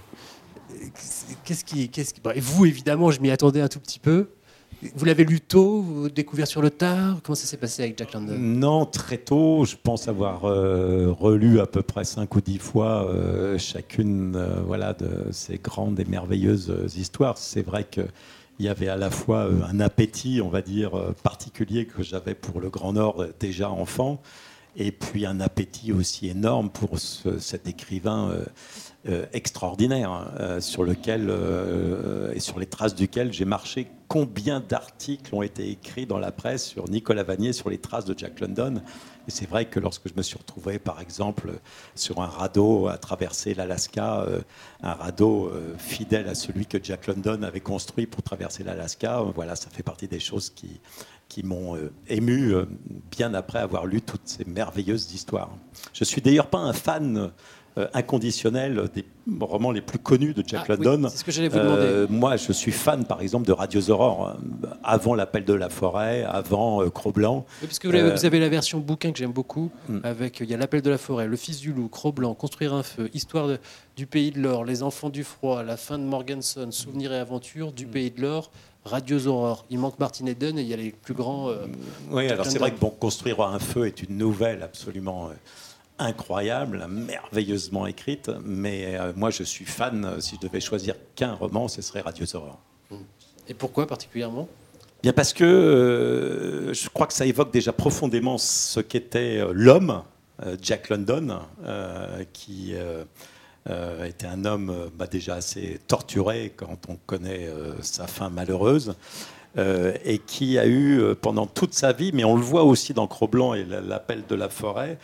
Et vous, évidemment, je m'y attendais un tout petit peu. Vous l'avez lu tôt, vous l'avez découvert sur le tard? Comment ça s'est passé avec Jack London? Non, très tôt. Je pense avoir relu à peu près 5 ou 10 fois chacune de ces grandes et merveilleuses histoires. C'est vrai qu'il y avait à la fois un appétit, on va dire, particulier que j'avais pour le Grand Nord déjà enfant, et puis un appétit aussi énorme pour cet écrivain extraordinaire sur lequel et sur les traces duquel j'ai marché. Combien d'articles ont été écrits dans la presse sur Nicolas Vanier, sur les traces de Jack London? Et c'est vrai que lorsque je me suis retrouvé, par exemple, sur un radeau à traverser l'Alaska, un radeau fidèle à celui que Jack London avait construit pour traverser l'Alaska, voilà, ça fait partie des choses qui m'ont ému bien après avoir lu toutes ces merveilleuses histoires. Je suis d'ailleurs pas un fan inconditionnel des romans les plus connus de Jack London. Oui, c'est ce que j'allais vous demander. Moi, je suis fan, par exemple, de Radieux Aurore, avant L'Appel de la forêt, avant Cro-Blanc. Oui, parce que vous avez la version bouquin que j'aime beaucoup, avec il y a L'Appel de la forêt, Le Fils du loup, Cro-Blanc, Construire un feu, Histoire du pays de l'or, Les enfants du froid, La fin de Morganson, Souvenirs et aventures, Du pays de l'or, Radieux Aurore. Il manque Martin Eden et il y a les plus grands... oui, alors c'est vrai que Construire un feu est une nouvelle absolument... incroyable, merveilleusement écrite, mais moi je suis fan, si je devais choisir qu'un roman, ce serait Radieux Aurore. Et pourquoi particulièrement ? Bien parce que je crois que ça évoque déjà profondément ce qu'était l'homme, Jack London, qui était un homme déjà assez torturé quand on connaît sa fin malheureuse, et qui a eu pendant toute sa vie, mais on le voit aussi dans Cro-Blanc et l'appel de la forêt,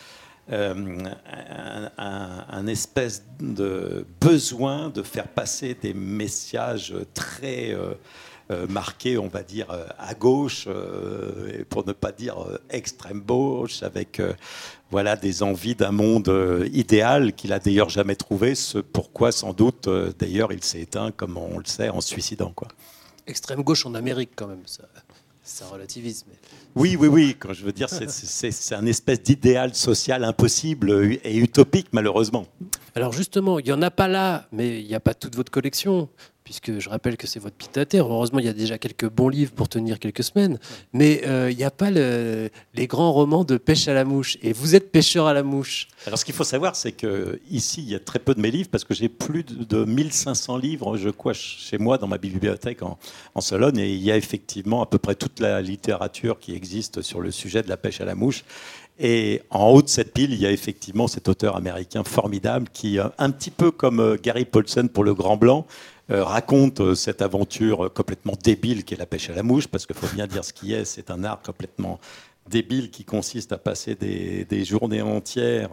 un espèce de besoin de faire passer des messages très marqués, on va dire, à gauche, et pour ne pas dire extrême gauche, avec voilà, des envies d'un monde idéal qu'il a d'ailleurs jamais trouvé, ce pourquoi sans doute d'ailleurs il s'est éteint, comme on le sait, en se suicidant, quoi. Extrême gauche en Amérique quand même, ça relativise. Mais... Oui. Quand je veux dire, c'est un espèce d'idéal social impossible et utopique, malheureusement. Alors justement, il n'y en a pas là, mais il n'y a pas toute votre collection, puisque je rappelle que c'est votre pied à terre. Heureusement, il y a déjà quelques bons livres pour tenir quelques semaines, mais il n'y a pas les grands romans de pêche à la mouche. Et vous êtes pêcheur à la mouche. Alors ce qu'il faut savoir, c'est qu'ici, il y a très peu de mes livres, parce que j'ai plus de 1500 livres, je crois, chez moi, dans ma bibliothèque en Sologne, et il y a effectivement à peu près toute la littérature qui existe sur le sujet de la pêche à la mouche. Et en haut de cette pile, il y a effectivement cet auteur américain formidable qui, un petit peu comme Gary Paulsen pour Le Grand Blanc, raconte cette aventure complètement débile qu'est la pêche à la mouche, parce qu'il faut bien dire ce qui est, c'est un art complètement débile qui consiste à passer des journées entières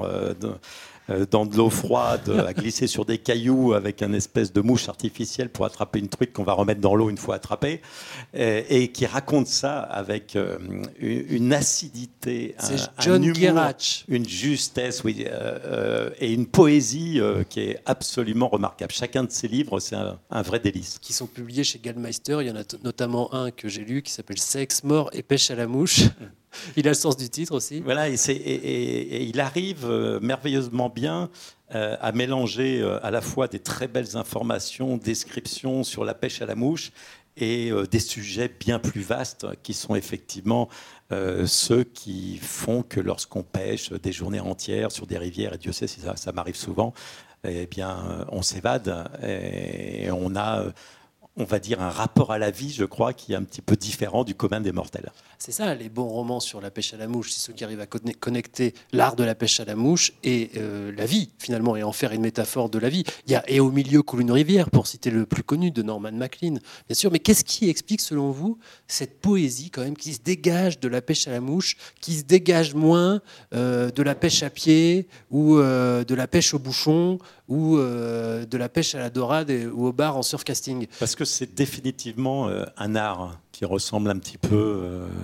dans de l'eau froide, à glisser sur des cailloux avec une espèce de mouche artificielle pour attraper une truite qu'on va remettre dans l'eau une fois attrapée, et qui raconte ça avec une acidité, un humour, une justesse, oui, et une poésie qui est absolument remarquable. Chacun de ces livres, c'est un vrai délice. Qui sont publiés chez Gallmeister. Il y en a notamment un que j'ai lu qui s'appelle Sexe, mort et pêche à la mouche. Il a le sens du titre aussi. Voilà, et il arrive merveilleusement bien à mélanger à la fois des très belles informations, descriptions sur la pêche à la mouche et des sujets bien plus vastes qui sont effectivement ceux qui font que lorsqu'on pêche des journées entières sur des rivières, et Dieu sait si ça m'arrive souvent, eh bien, on s'évade et on a... on va dire, un rapport à la vie, je crois, qui est un petit peu différent du commun des mortels. C'est ça, les bons romans sur la pêche à la mouche, c'est ceux qui arrivent à connecter l'art de la pêche à la mouche et la vie, finalement, et en faire une métaphore de la vie. Il y a Et au milieu coule une rivière, pour citer le plus connu, de Norman Maclean, bien sûr. Mais qu'est-ce qui explique, selon vous, cette poésie, quand même, qui se dégage de la pêche à la mouche, qui se dégage moins de la pêche à pied ou de la pêche au bouchon ou de la pêche à la dorade ou au bar en surfcasting? Parce que c'est définitivement un art qui ressemble un petit peu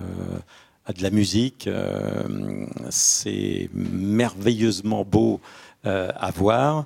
à de la musique. C'est merveilleusement beau à voir.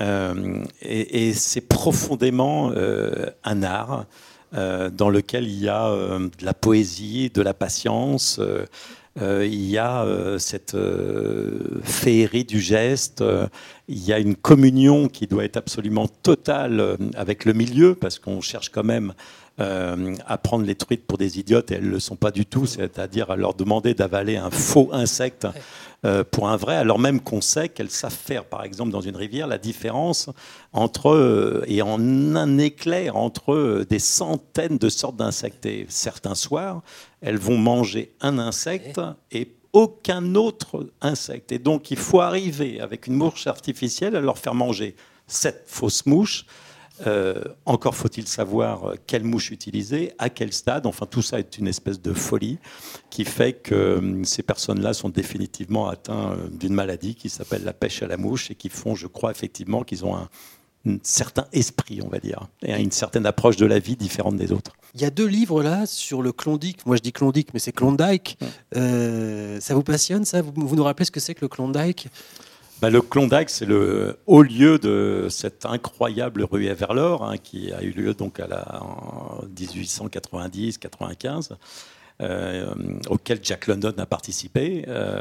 Et c'est profondément un art dans lequel il y a de la poésie, de la patience. Il y a cette féerie du geste, il y a une communion qui doit être absolument totale avec le milieu, parce qu'on cherche quand même à prendre les truites pour des idiotes, et elles ne le sont pas du tout, c'est-à-dire à leur demander d'avaler un faux insecte pour un vrai, alors même qu'on sait qu'elles savent faire, par exemple dans une rivière, la différence entre, et en un éclair, entre des centaines de sortes d'insectes. Et certains soirs, elles vont manger un insecte et aucun autre insecte. Et donc, il faut arriver avec une mouche artificielle à leur faire manger cette fausse mouche. Encore faut-il savoir quelle mouche utiliser, à quel stade. Enfin, tout ça est une espèce de folie qui fait que ces personnes-là sont définitivement atteintes d'une maladie qui s'appelle la pêche à la mouche et qui font, je crois, effectivement qu'ils ont un certain esprit, on va dire, et une certaine approche de la vie différente des autres. Il y a 2 livres là sur le Klondike. Moi je dis Klondike, mais c'est Klondike. Ça vous passionne, ça? Vous nous rappelez ce que c'est que le Klondike? Le Klondike, c'est le haut lieu de cette incroyable ruée vers l'or qui a eu lieu donc en 1890-95, auquel Jack London a participé.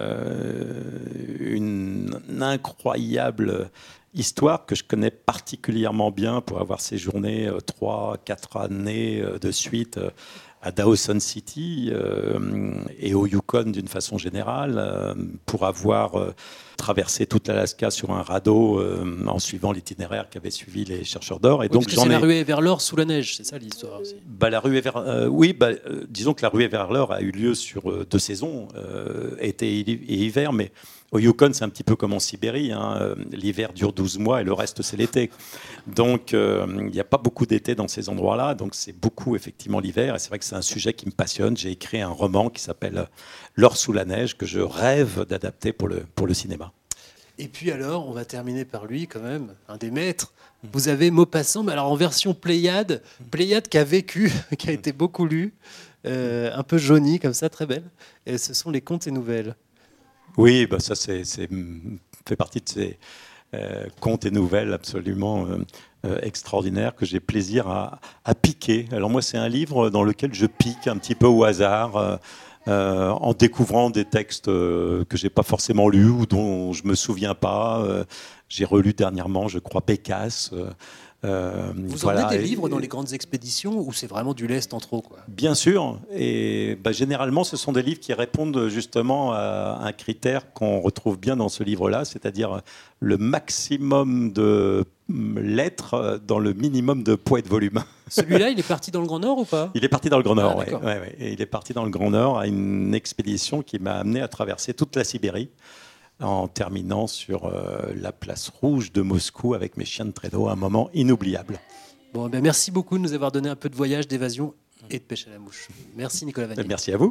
Une incroyable histoire que je connais particulièrement bien pour avoir séjourné 3-4 années de suite à Dawson City et au Yukon d'une façon générale, pour avoir traverser toute l'Alaska sur un radeau en suivant l'itinéraire qu'avaient suivi les chercheurs d'or. Et oui, donc c'est la ruée vers l'or sous la neige, c'est ça l'histoire aussi. La ruée vers disons que la ruée vers l'or a eu lieu sur 2 saisons, été et hiver, mais au Yukon, c'est un petit peu comme en Sibérie. L'hiver dure 12 mois et le reste, c'est l'été. Donc, il n'y a pas beaucoup d'été dans ces endroits-là. Donc, c'est beaucoup, effectivement, l'hiver. Et c'est vrai que c'est un sujet qui me passionne. J'ai écrit un roman qui s'appelle « L'or sous la neige » que je rêve d'adapter pour le cinéma. Et puis alors, on va terminer par lui, quand même, un des maîtres. Vous avez Maupassant, mais alors en version Pléiade. Pléiade qui a vécu, qui a été beaucoup lu, un peu jaunie, comme ça, très belle. Et ce sont les contes et nouvelles. Oui, ça fait partie de ces contes et nouvelles absolument extraordinaires que j'ai plaisir à piquer. Alors moi, c'est un livre dans lequel je pique un petit peu au hasard en découvrant des textes que j'ai pas forcément lus ou dont je me souviens pas. J'ai relu dernièrement, je crois, Pécasse. Vous emmenez des livres dans les grandes expéditions ou c'est vraiment du lest en trop, quoi? Bien sûr, et généralement ce sont des livres qui répondent justement à un critère qu'on retrouve bien dans ce livre-là, c'est-à-dire le maximum de lettres dans le minimum de poids et de volume. Celui-là, il est parti dans le Grand Nord ou pas? Il est parti dans le Grand Nord, oui. Ouais. Et il est parti dans le Grand Nord à une expédition qui m'a amené à traverser toute la Sibérie, en terminant sur la place rouge de Moscou avec mes chiens de traîneau, un moment inoubliable. Bon, merci beaucoup de nous avoir donné un peu de voyage, d'évasion et de pêche à la mouche. Merci Nicolas Vanier. Merci à vous.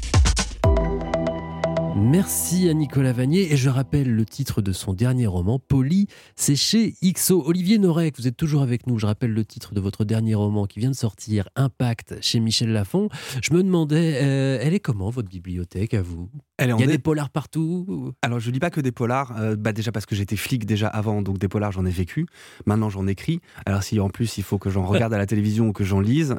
Merci à Nicolas Vanier et je rappelle le titre de son dernier roman, Poli, c'est chez XO. Olivier Norek, vous êtes toujours avec nous. Je rappelle le titre de votre dernier roman qui vient de sortir, Impact, chez Michel Lafon. Je me demandais, elle est comment votre bibliothèque à vous? Il y a des polars partout? Alors je lis pas que des polars, déjà parce que j'étais flic déjà avant, donc des polars j'en ai vécu. Maintenant j'en écris. Alors si en plus il faut que j'en regarde à la télévision ou que j'en lise,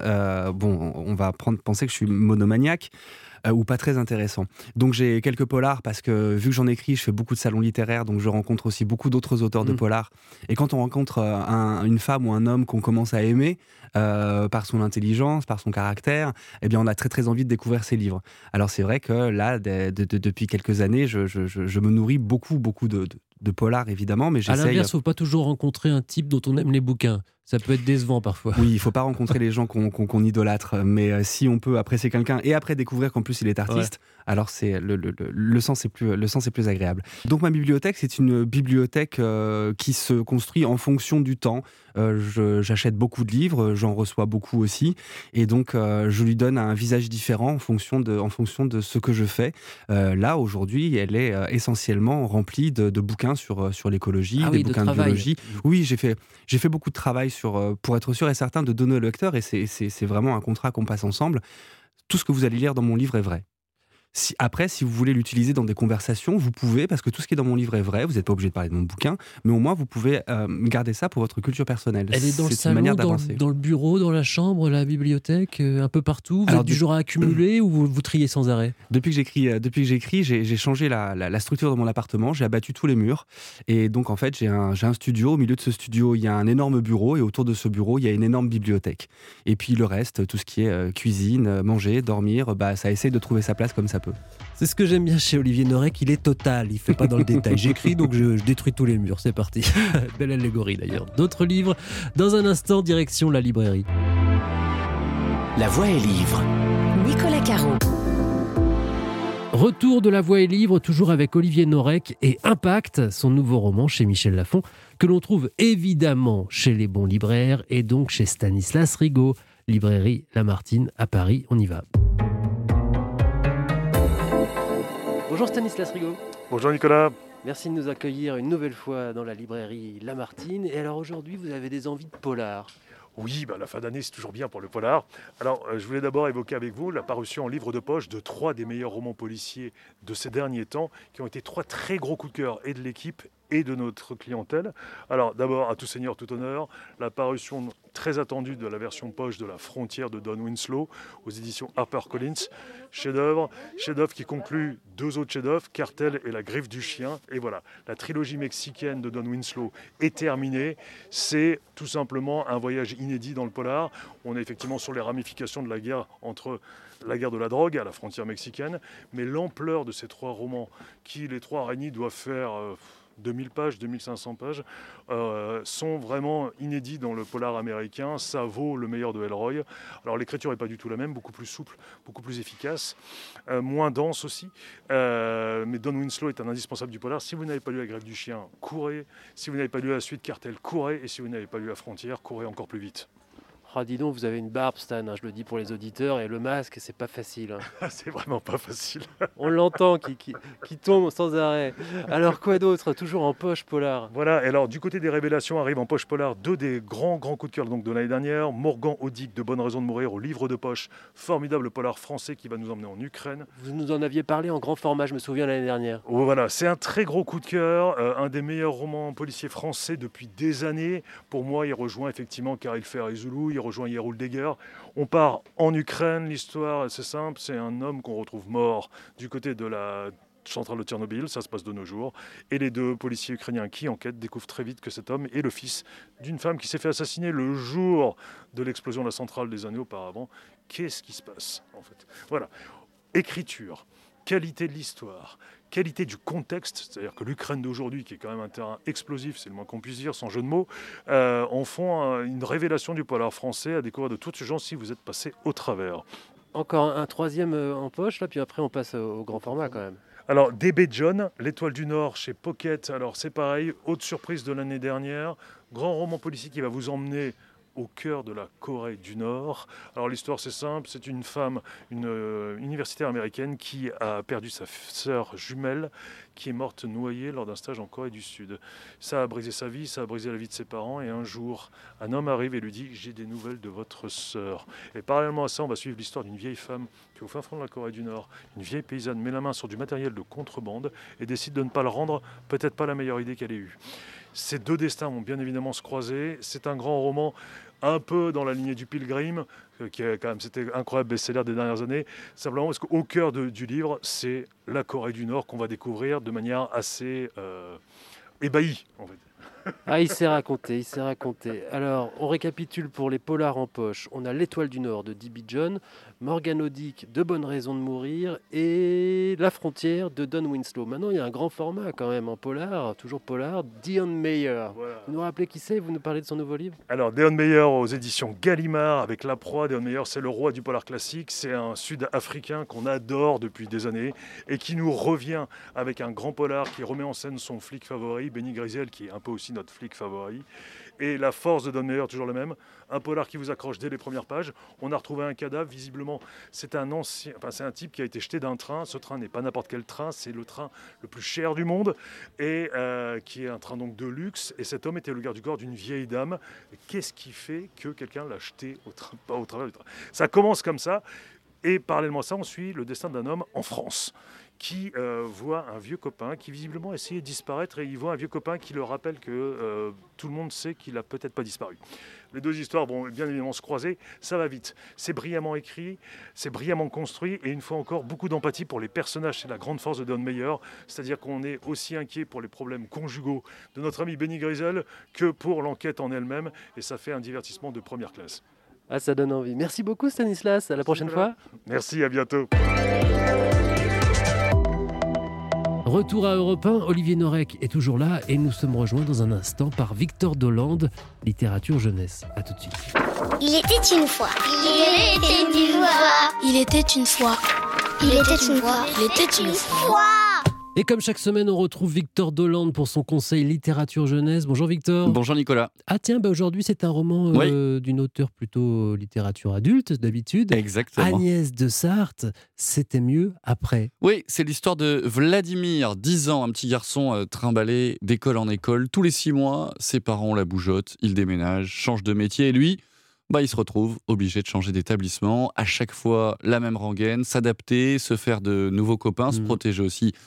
on va penser que je suis monomaniaque. Ou pas très intéressant. Donc j'ai quelques polars parce que vu que j'en écris, je fais beaucoup de salons littéraires, donc je rencontre aussi beaucoup d'autres auteurs de polars. Et quand on rencontre une femme ou un homme qu'on commence à aimer par son intelligence, par son caractère, eh bien on a très très envie de découvrir ses livres. Alors c'est vrai que là, depuis quelques années, je me nourris beaucoup de polars évidemment, mais j'essaye. À l'inverse, il ne faut pas toujours rencontrer un type dont on aime les bouquins. Ça peut être décevant parfois. Oui, il ne faut pas rencontrer les gens qu'on idolâtre, mais si on peut apprécier quelqu'un et après découvrir qu'en plus il est artiste, alors c'est le sens est plus agréable. Donc ma bibliothèque, c'est une bibliothèque qui se construit en fonction du temps. J'achète beaucoup de livres, j'en reçois beaucoup aussi, et donc je lui donne un visage différent en fonction de ce que je fais. Là aujourd'hui, elle est essentiellement remplie de bouquins sur l'écologie, des bouquins de biologie. Oui, j'ai fait beaucoup de travail pour être sûr et certain de donner au lecteur, et c'est vraiment un contrat qu'on passe ensemble. Tout ce que vous allez lire dans mon livre est vrai. Après, si vous voulez l'utiliser dans des conversations, vous pouvez, parce que tout ce qui est dans mon livre est vrai, vous n'êtes pas obligé de parler de mon bouquin, mais au moins vous pouvez garder ça pour votre culture personnelle. Elle est dans le salon, dans le bureau, dans la chambre, la bibliothèque, un peu partout. Vous êtes du genre à accumuler ou vous triez sans arrêt? Depuis que j'écris, j'ai changé la structure de mon appartement, j'ai abattu tous les murs, et donc en fait j'ai un studio. Au milieu de ce studio, il y a un énorme bureau, et autour de ce bureau, il y a une énorme bibliothèque. Et puis le reste, tout ce qui est cuisine, manger, dormir, ça essaie de trouver sa place comme ça peut. C'est ce que j'aime bien chez Olivier Norek, il est total, il fait pas dans le détail. J'écris donc je détruis tous les murs, c'est parti. Belle allégorie d'ailleurs. D'autres livres, dans un instant, direction la librairie. La Voix est livre. Nicolas Caro. Retour de La Voix est livre, toujours avec Olivier Norek et Impact, son nouveau roman chez Michel Lafon, que l'on trouve évidemment chez les bons libraires et donc chez Stanislas Rigaud, librairie Lamartine à Paris. On y va. Bonjour Stanislas Rigaud. Bonjour Nicolas. Merci de nous accueillir une nouvelle fois dans la librairie Lamartine. Et alors aujourd'hui, vous avez des envies de polar. Oui, la fin d'année, c'est toujours bien pour le polar. Alors, je voulais d'abord évoquer avec vous la parution en livre de poche de 3 des meilleurs romans policiers de ces derniers temps, qui ont été 3 très gros coups de cœur et de l'équipe et de notre clientèle. Alors d'abord, à tout seigneur, tout honneur, la parution très attendue de la version poche de La Frontière de Don Winslow aux éditions HarperCollins. Chef-d'œuvre qui conclut 2 autres chefs-d'œuvre, Cartel et La Griffe du Chien. Et voilà, la trilogie mexicaine de Don Winslow est terminée. C'est tout simplement un voyage inédit dans le polar. On est effectivement sur les ramifications de la guerre entre la guerre de la drogue à la frontière mexicaine, mais l'ampleur de ces 3 romans, qui les 3 araignées doivent faire 2000 pages, 2500 pages, sont vraiment inédits dans le polar américain. Ça vaut le meilleur de Ellroy. Alors l'écriture n'est pas du tout la même, beaucoup plus souple, beaucoup plus efficace, moins dense aussi. Mais Don Winslow est un indispensable du polar. Si vous n'avez pas lu La Griffe du Chien, courez. Si vous n'avez pas lu la suite Cartel, courez. Et si vous n'avez pas lu La Frontière, courez encore plus vite. Ah, dis donc, vous avez une barbe, Stan, je le dis pour les auditeurs, et le masque, c'est pas facile. C'est vraiment pas facile. On l'entend qui tombe sans arrêt. Alors quoi d'autre? Toujours en poche polar. Voilà, et alors du côté des révélations arrivent en poche polar 2 des grands coups de cœur donc, de l'année dernière. Morgan Audic, De bonnes raisons de mourir, au livre de poche, formidable polar français qui va nous emmener en Ukraine. Vous nous en aviez parlé en grand format, je me souviens, l'année dernière. Oh, voilà, c'est un très gros coup de cœur, un des meilleurs romans policiers français depuis des années. Pour moi, il rejoint effectivement Karel Ferry-Zoulou, il rejoint Yeroul Deger. On part en Ukraine, l'histoire c'est simple, c'est un homme qu'on retrouve mort du côté de la centrale de Tchernobyl, ça se passe de nos jours, et les 2 policiers ukrainiens qui enquêtent découvrent très vite que cet homme est le fils d'une femme qui s'est fait assassiner le jour de l'explosion de la centrale des années auparavant. Qu'est-ce qui se passe en fait? Voilà, écriture, qualité de l'histoire, qualité du contexte, c'est-à-dire que l'Ukraine d'aujourd'hui, qui est quand même un terrain explosif, c'est le moins qu'on puisse dire, sans jeu de mots, en font une révélation du polar français à découvrir de toute urgence si vous êtes passé au travers. Encore un 3e en poche, là, puis après on passe au grand format quand même. Alors, DB John, L'Étoile du Nord chez Pocket, alors c'est pareil, haute surprise de l'année dernière, grand roman policier qui va vous emmener au cœur de la Corée du Nord. Alors l'histoire c'est simple, c'est une femme, une universitaire américaine qui a perdu sa sœur jumelle qui est morte noyée lors d'un stage en Corée du Sud. Ça a brisé sa vie, ça a brisé la vie de ses parents et un jour, un homme arrive et lui dit « J'ai des nouvelles de votre sœur ». Et parallèlement à ça, on va suivre l'histoire d'une vieille femme qui est au fin fond de la Corée du Nord. Une vieille paysanne met la main sur du matériel de contrebande et décide de ne pas le rendre, peut-être pas la meilleure idée qu'elle ait eue. Ces 2 destins vont bien évidemment se croiser. C'est un grand roman un peu dans la lignée du Pilgrim, qui est quand même, c'était incroyable best-seller des dernières années. Simplement parce qu'au cœur du livre, c'est la Corée du Nord qu'on va découvrir de manière assez ébahie, en fait. Ah, il s'est raconté. Alors, on récapitule pour les polars en poche. On a L'Étoile du Nord de D.B. John, Morgan Audic, De bonnes raisons de mourir, et La Frontière de Don Winslow. Maintenant, il y a un grand format quand même en polar, toujours polar, Deon Meyer. Voilà. Vous nous rappelez qui c'est? Vous nous parlez de son nouveau livre? Alors, Deon Meyer aux éditions Gallimard avec La Proie. Deon Meyer, c'est le roi du polar classique. C'est un Sud-Africain qu'on adore depuis des années et qui nous revient avec un grand polar qui remet en scène son flic favori, Benny Griesel, qui est un peu aussi notre flic favori. Et la force de Deon Meyer, toujours le même, un polar qui vous accroche dès les premières pages. On a retrouvé un cadavre, visiblement, c'est un type qui a été jeté d'un train. Ce train n'est pas n'importe quel train, c'est le train le plus cher du monde, et qui est un train donc de luxe. Et cet homme était le garde du corps d'une vieille dame. Et qu'est-ce qui fait que quelqu'un l'a jeté au travers du train? Ça commence comme ça, et parallèlement à ça, on suit le destin d'un homme en France, qui voit un vieux copain qui visiblement essayait de disparaître, et il voit un vieux copain qui le rappelle que tout le monde sait qu'il n'a peut-être pas disparu. Les 2 histoires vont bien évidemment se croiser, ça va vite. C'est brillamment écrit, c'est brillamment construit, et une fois encore, beaucoup d'empathie pour les personnages. C'est la grande force de Deon Meyer, c'est-à-dire qu'on est aussi inquiet pour les problèmes conjugaux de notre ami Benny Griesel que pour l'enquête en elle-même, et ça fait un divertissement de première classe. Ah, ça donne envie. Merci beaucoup Stanislas, à la prochaine fois. Merci, à bientôt. Retour à Europe 1, Olivier Norek est toujours là et nous sommes rejoints dans un instant par Victor Dolande, littérature jeunesse. A tout de suite. Il était une fois. Il était une fois. Il était une fois. Il était une fois. Il était une fois. Et comme chaque semaine, on retrouve Victor Dolande pour son conseil littérature jeunesse. Bonjour Victor. Bonjour Nicolas. Ah tiens, aujourd'hui c'est un roman d'une auteure plutôt littérature adulte d'habitude. Exactement. Agnès de Sarthe, c'était mieux après. Oui, c'est l'histoire de Vladimir, 10 ans, un petit garçon trimballé d'école en école. Tous les 6 mois, ses parents la bougeotent, il déménage, change de métier et lui... il se retrouve obligé de changer d'établissement. À chaque fois, la même rengaine, s'adapter, se faire de nouveaux copains, se protéger aussi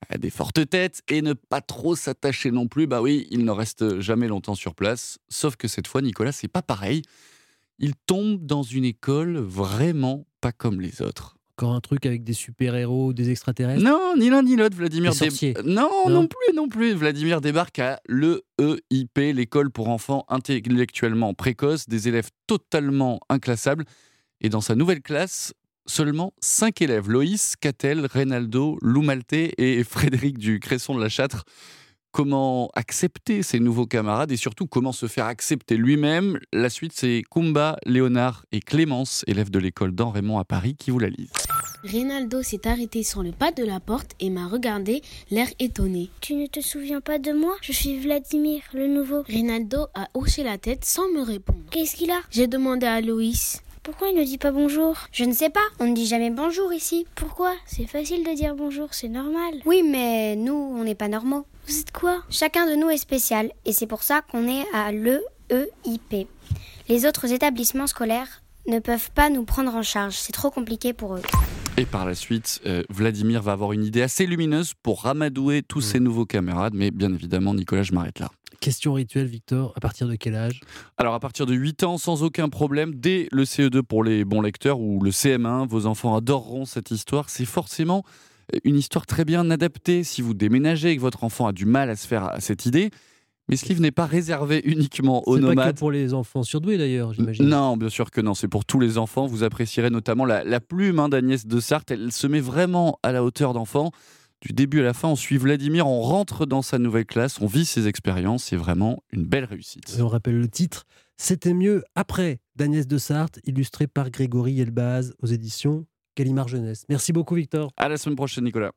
des fortes têtes et ne pas trop s'attacher non plus. Bah oui, il ne reste jamais longtemps sur place. Sauf que cette fois, Nicolas, c'est pas pareil. Il tombe dans une école vraiment pas comme les autres. Encore un truc avec des super-héros, des extraterrestres? Non, ni l'un ni l'autre. Vladimir Des sorciers. Non plus. Vladimir débarque à l'EIP, l'école pour enfants intellectuellement précoces, des élèves totalement inclassables. Et dans sa nouvelle classe, seulement 5 élèves. Loïs, Catel, Reynaldo, Lou Maltais et Frédéric du Cresson de la Châtre. Comment accepter ses nouveaux camarades et surtout comment se faire accepter lui-même? La suite, c'est Kumba, Léonard et Clémence, élèves de l'école d'An Raymond à Paris, qui vous la lisent. Reynaldo s'est arrêté sur le pas de la porte et m'a regardé, l'air étonné. Tu ne te souviens pas de moi? Je suis Vladimir, le nouveau. Reynaldo a hoché la tête sans me répondre. Qu'est-ce qu'il a? J'ai demandé à Loïs. Pourquoi il ne dit pas bonjour? Je ne sais pas, on ne dit jamais bonjour ici. Pourquoi? C'est facile de dire bonjour, c'est normal. Oui, mais nous, on n'est pas normaux. Vous êtes quoi? Chacun de nous est spécial, et c'est pour ça qu'on est à l'EIP. Les autres établissements scolaires ne peuvent pas nous prendre en charge, c'est trop compliqué pour eux. Et par la suite, Vladimir va avoir une idée assez lumineuse pour ramadouer tous ses nouveaux camarades, mais bien évidemment, Nicolas, je m'arrête là. Question rituelle, Victor, à partir de quel âge? Alors à partir de 8 ans, sans aucun problème, dès le CE2 pour les bons lecteurs ou le CM1, vos enfants adoreront cette histoire. C'est forcément une histoire très bien adaptée si vous déménagez et que votre enfant a du mal à se faire à cette idée. Mais ce livre n'est pas réservé uniquement aux nomades. C'est pas que pour les enfants surdoués d'ailleurs, j'imagine. Non, bien sûr que non, c'est pour tous les enfants. Vous apprécierez notamment la plume d'Agnès de Sarthe. Elle se met vraiment à la hauteur d'enfant. Du début à la fin, on suit Vladimir, on rentre dans sa nouvelle classe, on vit ses expériences, c'est vraiment une belle réussite. Et on rappelle le titre, C'était mieux après, d'Agnès de Sarthe, illustré par Grégory Elbaz aux éditions Gallimard Jeunesse. Merci beaucoup Victor. À la semaine prochaine Nicolas.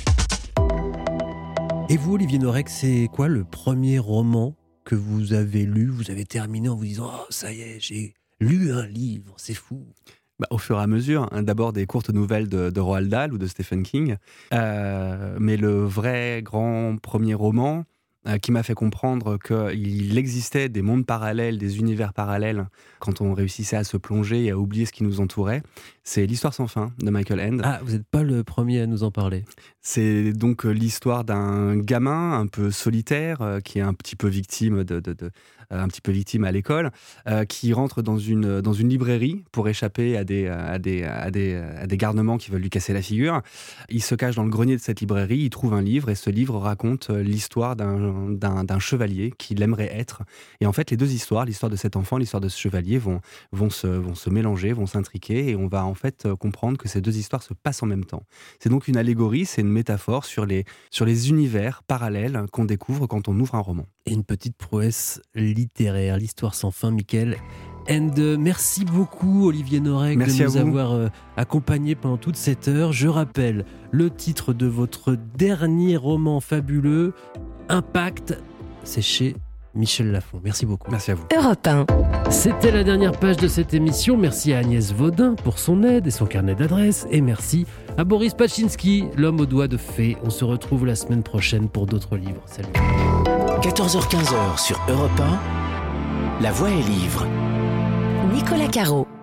Et vous Olivier Norek, c'est quoi le premier roman que vous avez lu, vous avez terminé en vous disant « Oh ça y est, j'ai lu un livre, c'est fou ». Au fur et à mesure, d'abord des courtes nouvelles de Roald Dahl ou de Stephen King, mais le vrai grand premier roman qui m'a fait comprendre qu'il existait des mondes parallèles, des univers parallèles, quand on réussissait à se plonger et à oublier ce qui nous entourait, c'est L'Histoire sans fin de Michael Ende. Ah, vous n'êtes pas le premier à nous en parler. C'est donc l'histoire d'un gamin un peu solitaire qui est un petit peu victime un petit peu victime à l'école, qui rentre dans une librairie pour échapper à des garnements qui veulent lui casser la figure. Il se cache dans le grenier de cette librairie, il trouve un livre et ce livre raconte l'histoire d'un chevalier qu'il aimerait être. Et en fait, les deux histoires, l'histoire de cet enfant, l'histoire de ce chevalier, vont se mélanger, vont s'intriquer et on va en fait comprendre que ces deux histoires se passent en même temps. C'est donc une allégorie, c'est une métaphore sur les univers parallèles qu'on découvre quand on ouvre un roman. Et une petite prouesse littéraire, L'Histoire sans fin, Michael Ende. Merci beaucoup Olivier Norek de nous avoir accompagnés pendant toute cette heure. Je rappelle le titre de votre dernier roman fabuleux, Impact, c'est chez Michel Lafon. Merci beaucoup. Merci à vous. Europe 1. C'était la dernière page de cette émission. Merci à Agnès Vaudin pour son aide et son carnet d'adresses. Et merci à Boris Pachinski, l'homme aux doigts de fée. On se retrouve la semaine prochaine pour d'autres livres. Salut. 14h-15h sur Europe 1, La Voix est livre. Nicolas Caro.